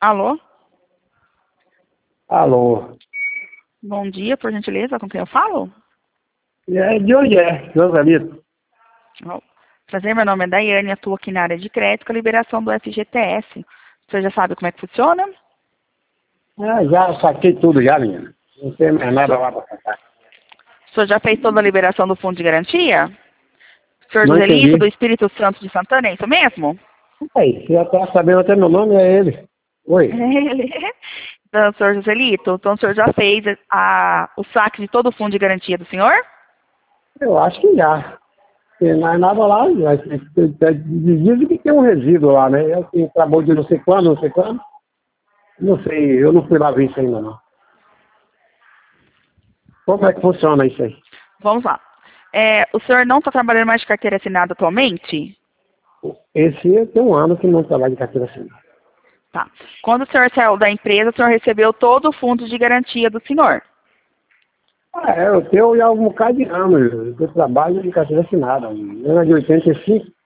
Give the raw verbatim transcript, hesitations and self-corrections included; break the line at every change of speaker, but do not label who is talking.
Alô?
Alô.
Bom dia, por gentileza, com quem eu falo?
É, de onde é? Joselito.
Oh, prazer, meu nome é Daiane, atuo aqui na área de crédito com a liberação do F G T S. Você já sabe como é que funciona?
Ah, já saquei tudo já, menina. Não tem mais nada lá pra sacar.
O senhor já fez toda a liberação do fundo de garantia? O senhor
Não
Joselito, do
entendi.
Espírito Santo de Santana, é isso mesmo?
Aí, você já tá sabendo até meu nome, é ele.
É
Oi.
ele. Então, senhor Joselito, então o senhor já fez a, o saque de todo o fundo de garantia do senhor?
Eu acho que já. Tem mais nada lá, mas dizem que tem um resíduo lá, né? Eu que trabalho de não sei quando, não sei quando. Não sei, eu não fui lá ver isso ainda não. Como é que funciona isso aí?
Vamos lá. É, o senhor não está trabalhando mais de carteira assinada atualmente?
Esse tem um ano que não trabalho de carteira assinada.
Tá. Quando o senhor saiu da empresa, o senhor recebeu todo o fundo de garantia do senhor?
Ah, é, eu tenho já um bocado de anos. Eu trabalho de carteira assinada. Eu era de oitenta e cinco.